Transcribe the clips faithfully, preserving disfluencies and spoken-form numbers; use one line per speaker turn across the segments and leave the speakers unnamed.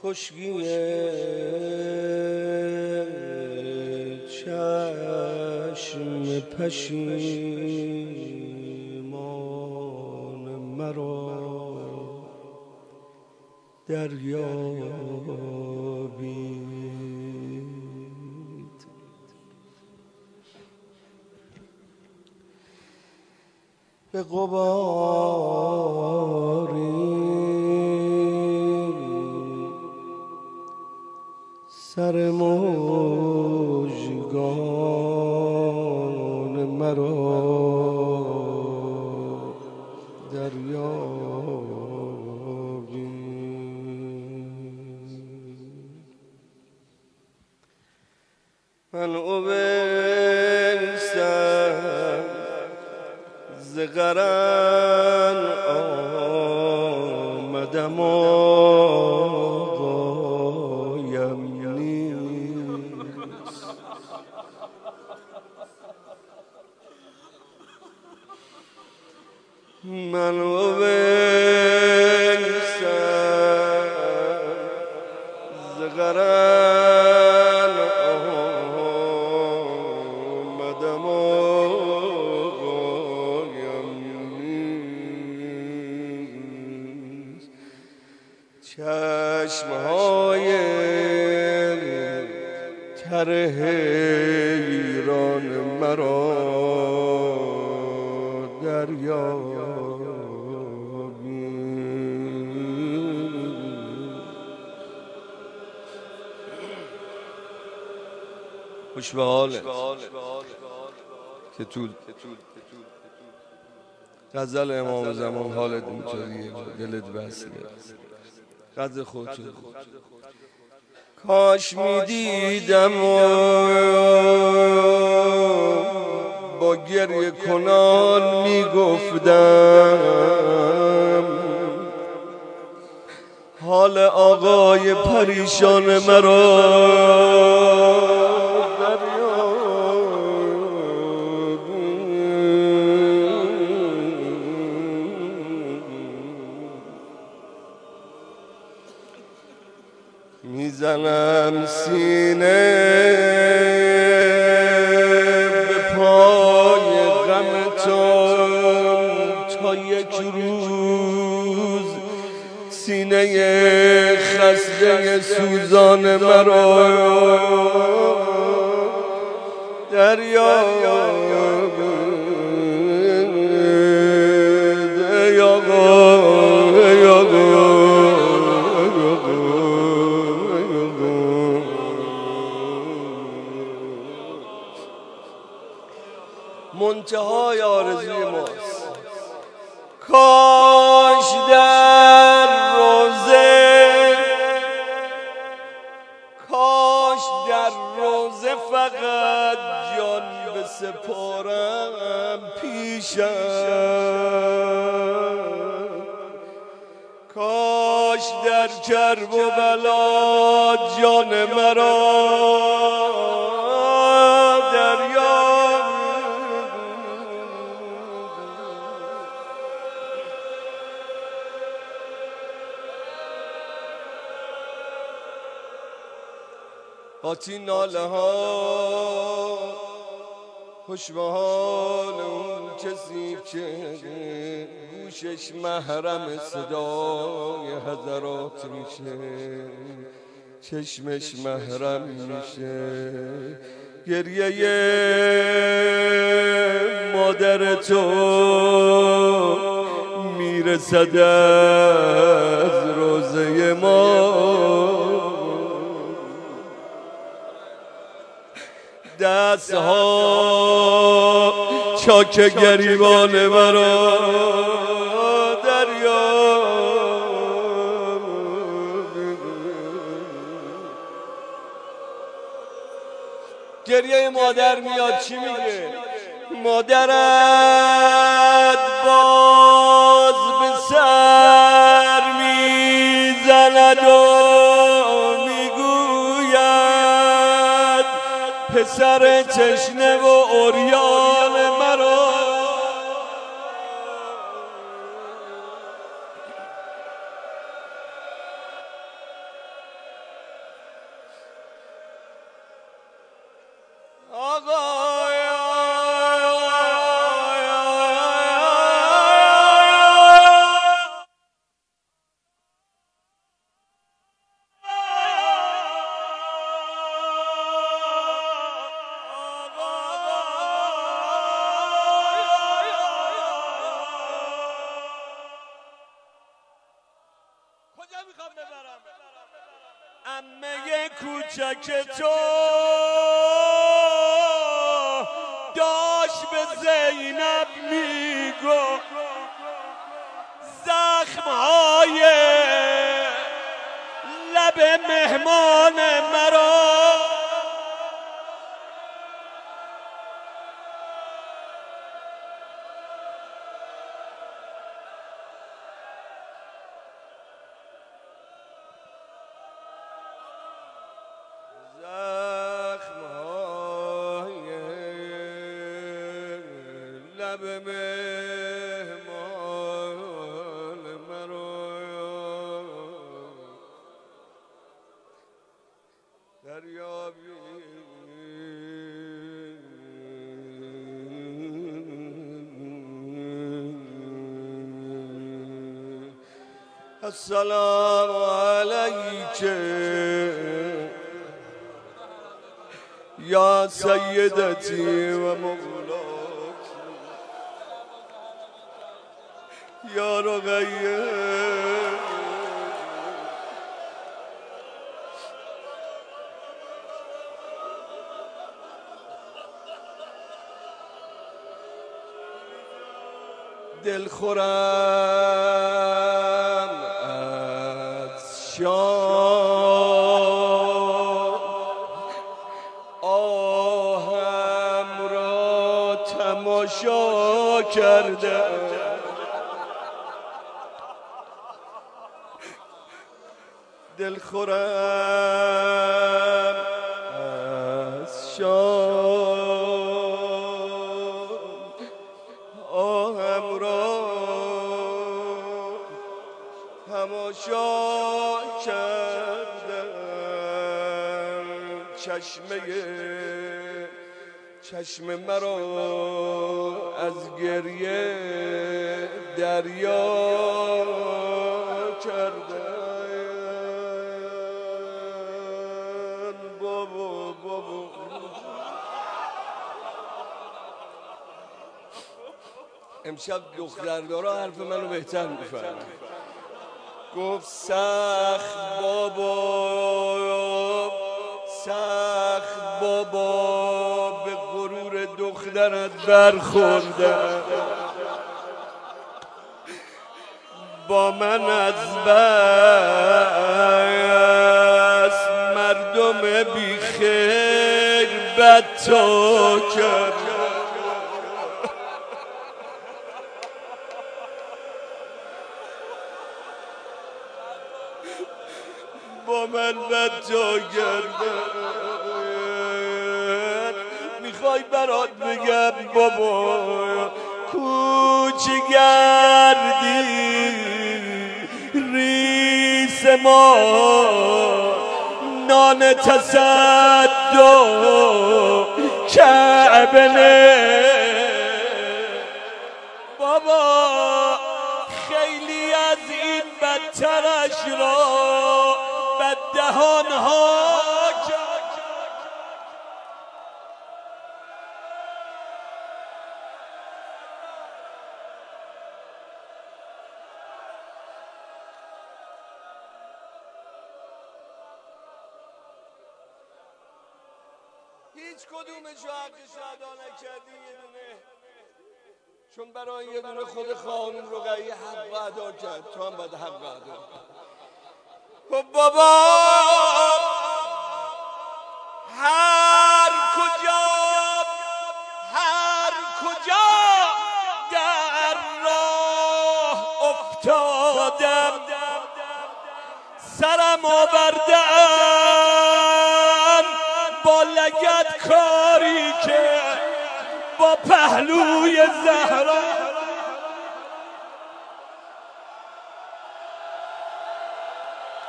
خشکی چشم پشیمان مرا دریابید. به غباری سر مژگان مرا دریابید. من اویسم ز قرن آمدم آقایم نیست. من اویسم ز قرن آمدم آقایم نیست. چشمهای تر حیران مرا دریابید. خوش به حالت که تو غزل امام زمان حالت اینطوریه، دلت وصله، قدر خودتو. کاش میدیدم و با گریه کنان میگفتم حال آقای پریشان مرا میزنم سینه به پای غمتون تا یک روز سینه خسته سوزان مرا دریابید. ای آقا ای آقا منتهای آرزوی ماست. کاش در روزه کاش در روزه فقط جان بسپارم پیشم. کاش در کرب و بلا جان مرا قاطی ناله ها خوش به حال اون کسی که گوشش محرم صدای حضرات میشه، چشمش محرم میشه. گریه مادر تو میرسد از روزه ما. دست ها چاک گریبان مرا دریابید. گریه مادر میاد چی میگه؟ مادرت باز به سر میزند و میگوید پسر تشنه و عریان مرا. عمه کوچک تو داشت به زینب میگو زخمهای لب مهمان مرا لب مهمان مرا دریابی السلام علیک یا سیدتی و مولاتی یا رقیه دل خورم از شام آهم را تماشا کرده دل خورم از شام آهم را تماشا کردم چشمه چشم مرا از گریه دریا کردم بابا بابا امشب دختردارا حرف منو بهتر میفهمن گفت سخت بابا سخت بابا به غرور دخترت برخوردم با من از بس مردم بی خیر بدتا کرد با من بدتا کردن میخوای برات بگم بابا کوچ گردی ریس ما نان تصدق کعبه بابا خیلی از این بدترش را بد دهانها هیچ کدومشو حقش ادا نکردی یه دونه چون برای یه دونه خود خانم رقیه حق ادا کرد تو هم باید حق ادا خب بابا هر کجا هر کجا در راه افتادم سرم آوردم با لگد کاری که با پهلوی زهرا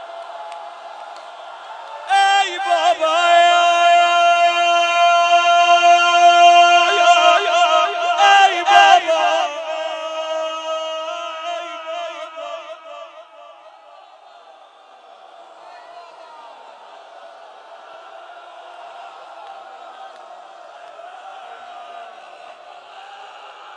ای بابا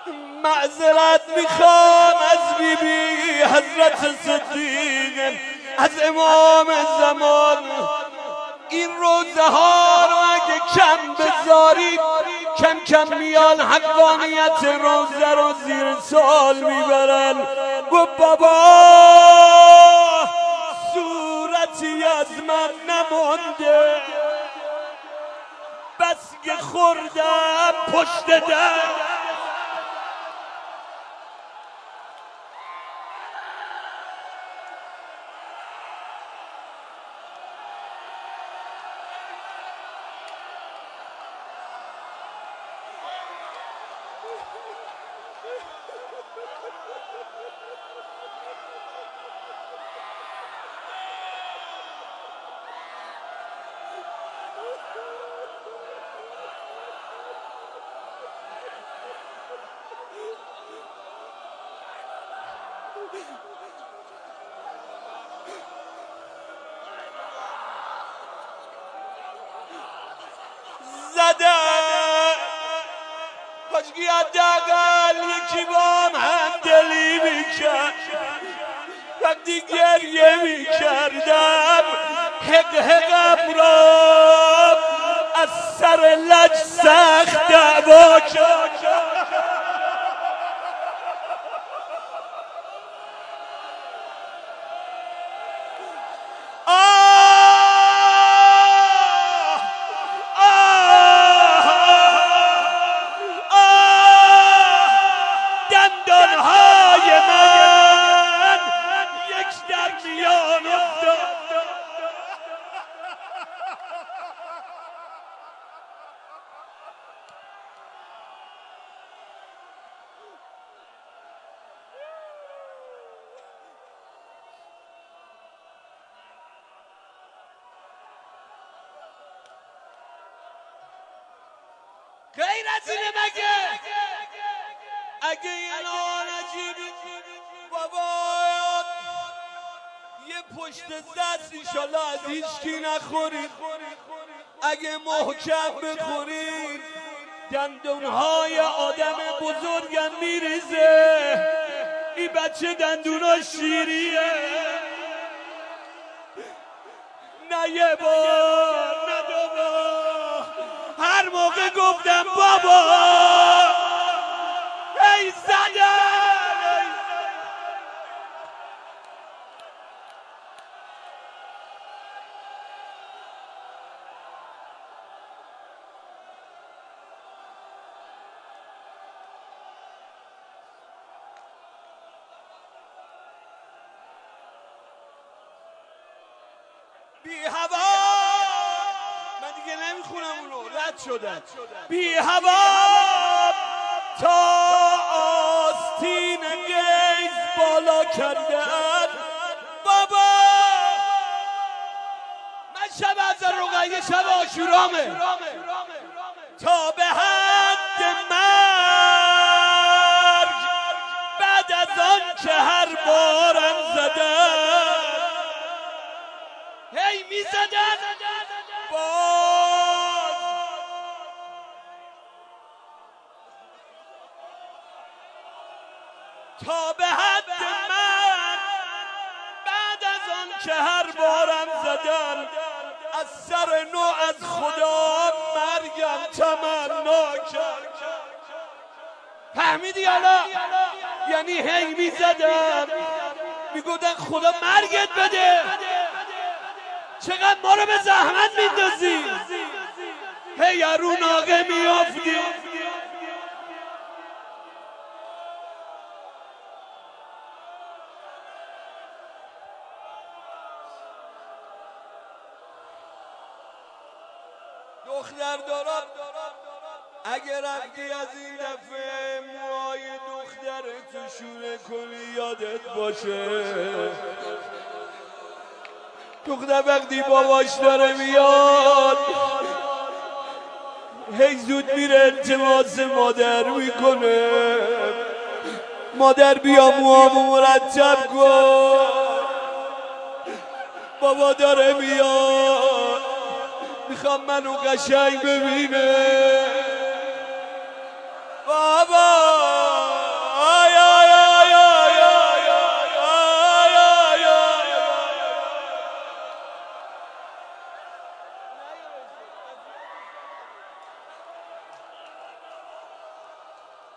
معذرت میخوام از بی بی حضرت صدیق، از امام زمان. این روزه ها رو اگه کم بذارید کم کم میان حقانیت روزه رو زیر سال میبرن. گفت بابا صورتی از من نمونده، بس که خوردم پشت در. زده پاشگی حداقل یکی با هم همدلی میکرد. وقتی گریه میکردم حق حقم را از سر لج سخت دعوا کرد. غیر از اینه مگه؟ اگه اینا نجیبی بابا یه پشت دست ایشالله از هیچکی نخورید. اگه محکم بخورید دندونهای آدم بزرگم میریزه. این بچه دندونا شیریه. نه یه بار نه دو بار هر موقع گفتم بابا ای زدن بی هوا من دیگه نمیخونم اونو رد شدن. بی هوا تا آستین گیز بالا کردن. بابا من شب از رقیه شب آشورامه تا به حد مرگ بعد از آن که هر بارم زدن هی می زدن باز تا به حد من بعد از آن که هر بارم زدن از سر نو از خدا مرگم تمنا کرد. فهمیدی حالا؟ یعنی هی می زدن می گفتن خدا مرگت بده. چقدر ما رو به زحمت میندازی. هی رو ناقه میافتی. دختر دارم اگر رفتی از این دفعه موهای دختر تو شونه کنی یادت باشه دختر وقتی باباش داره میاد هی زود میره التماس مادر میکنه مادر بیا موامو مرتب کن. بابا داره میاد میخوام منو قشنگ ببینه. بابا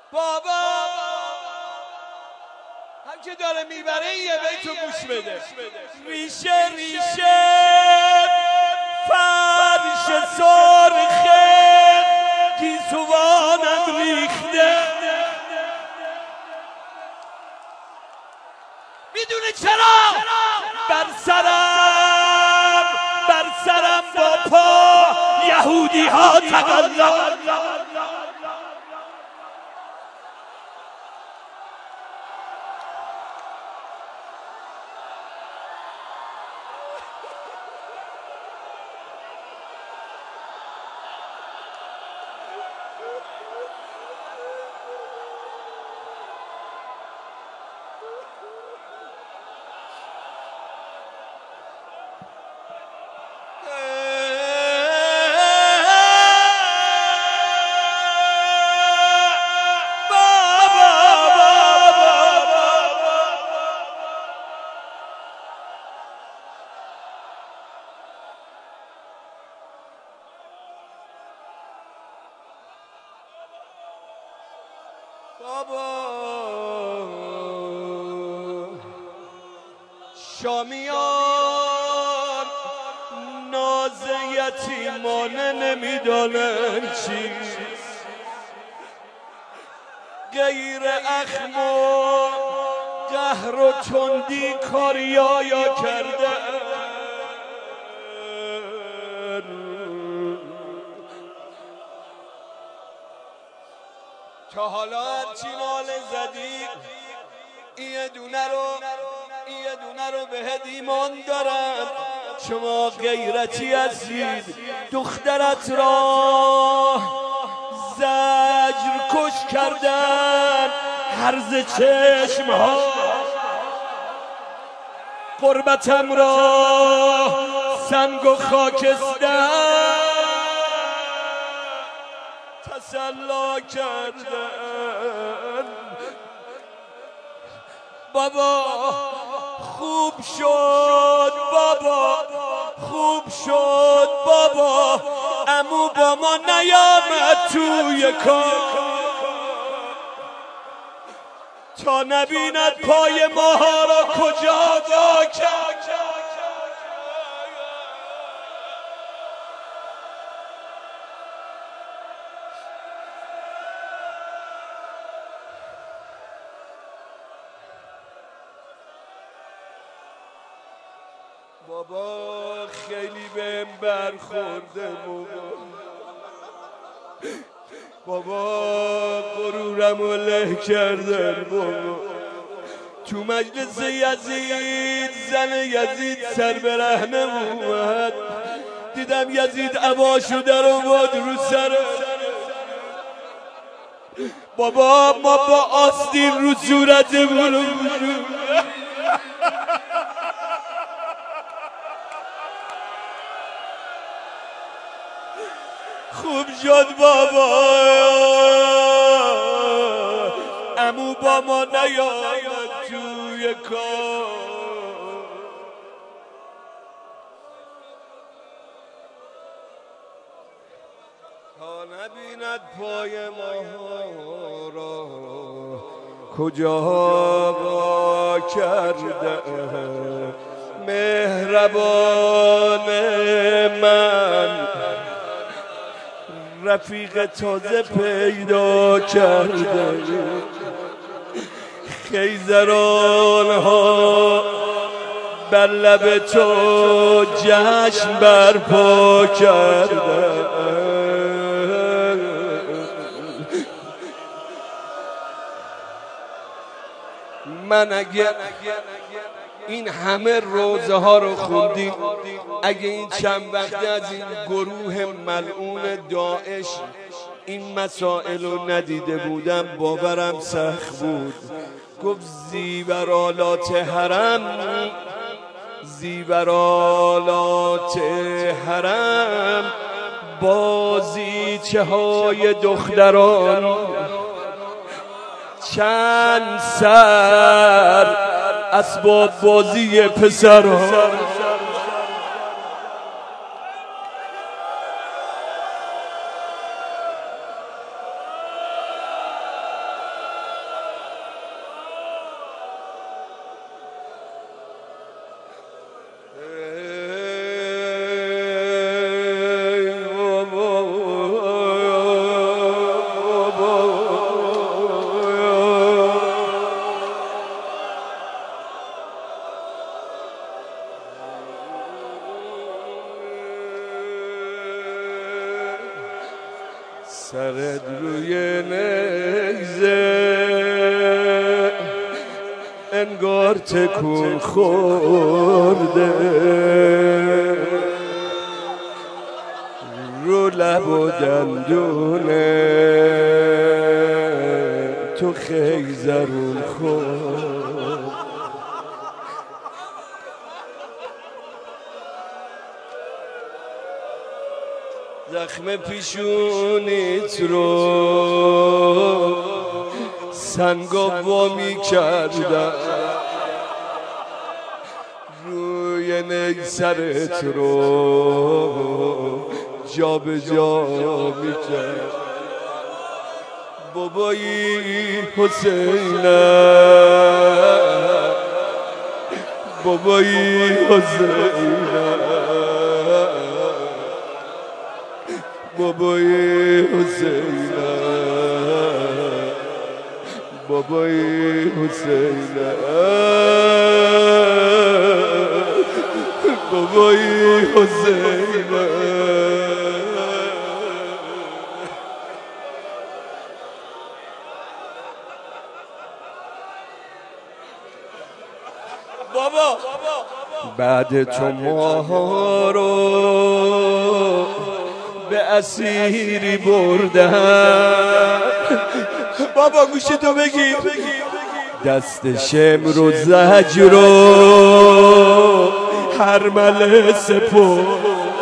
بابا هم که داره میبره یه بیتو گوش بده. ریشه ریشه فرش سرخه گیسوانم ریخته. میدونه چرا؟ بر سرم بر سرم با پا یهودی ها تقلا. بابا شامیان ناز یتیمانه نمیدانن چیست غیر اخم و قهر و تندی کاریایا کرده. تا حالا هرچی ناله زدی یه دونه رو یه دونه رو بهت ایمان دارم. شما غیرتی هستید. دخترت را زجر کش کردن هرز چشم ها. قربتم را سنگ و خاکستر تسلا کردن. بابا خوب شد بابا خوب شد بابا عمو با ما نیامد توی کار تا نبیند پای ماها را کجا وا کرد. بابا خیلی بهم برخورده بابا. بابا غرورمو له کردن بابا. تو مجلس یزید زن یزید سر برهنه اومد. دیدم یزید عباشو در آورد رو سر. بابا ما با آستین رو صورتمون خوب شد بابا عمو با ما نیامد توی کار تا نبیند پای ما را کجا وا کرده. مهربان من رفیق تازه پیدا کرده. خیزران ها بر لب تو جشن برپا کرده. من اگه این همه روزه ها رو خوندیم اگه این چند وقته از این گروه ملعون داعش این مسائل رو ندیده بودم باورم سخت بود. گفت زیورالات حرم زیورالات حرم بازیچه های دختران چند سر اسباب بازی پسران. سرت روی نیزه انگار تکون خورده، رو لب و دندونه تو خیزرون خورد. زخم پیشونیت رو سنگا وامی کردم، روی نیزرت رو جا به جا می کرد. بابایی حسینم، بابایی حسینم، بابایی حسینم، بابایی حسینم، بابایی حسینم. بابا بعد تو ماها رو به اسیری بردن. بابا گوشتو بگیر، دست شمر و زجر رو هرمله سپرد.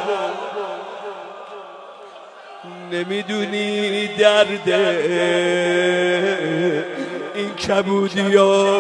نمیدونی درد این کبودیا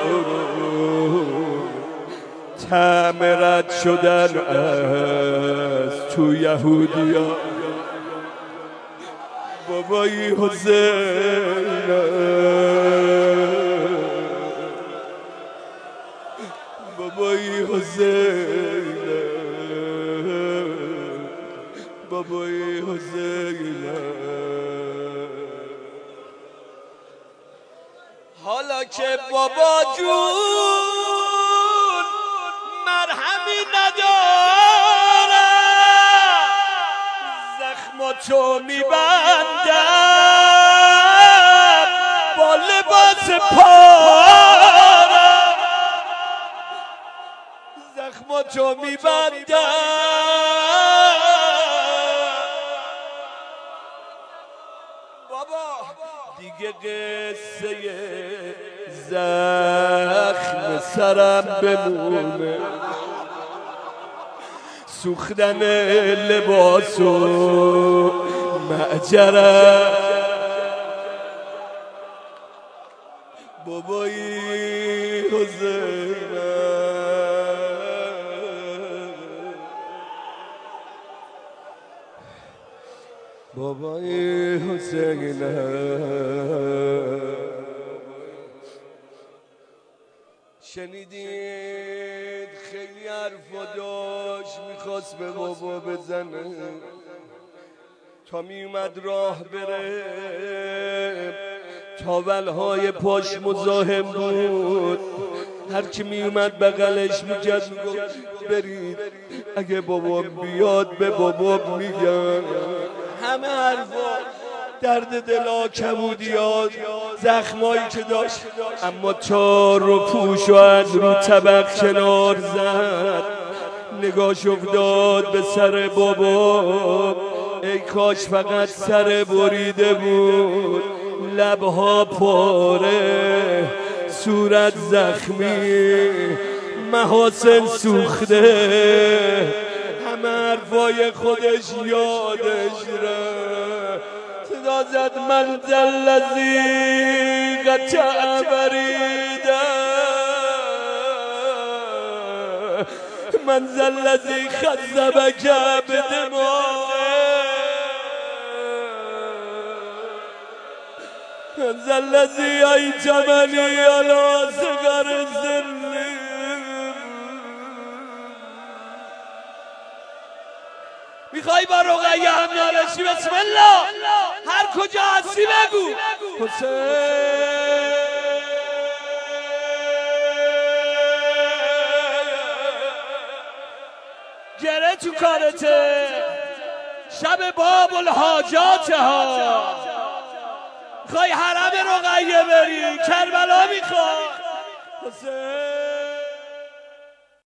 طعم رد شدن از تو یهودیا. بابایی حسینم، بابایی حسینم، بابایی حسینم. حالا که بابا جون مرهمی نداره، زخماتو میبندم با لباس پاره، زخماتو میبندم. بابا دیگه قصه زخم سرم بمونه، سوختن لباس و معجرم. بابایی حسینم، بابایی حسینم. شنیدید خیلی حرف و داشت میخواست به بابا بزنه، تا میومد راه بره تاولهای پاش مزاحم بود. هر کی میومد بغلش میکرد میگفت برید اگه بابا بیاد به بابا میگن. همه حرفا درد دلا کبودیات زخمایی که داشت، اما تار و پوش و از رو طبق کنار زد. نگاش افتاد به سر بابا، ای کاش فقط سر بریده بود، لبها پاره، صورت زخمی، محاسن سوخته. همه حرفای خودش یادش رفت. صدا زد من ذلذی قطع بریده، من ذلذی خذبک بدمائه، من ذلذی ایتمنی علی صغر ذلی. میخوای با رقیه هم نارشی؟ بسم الله، هر کجا هستی بگو حسین. گره تو کارته،
شب باب الحاجات ها، میخوای حرم رقیه بری، کربلا میخوای حسین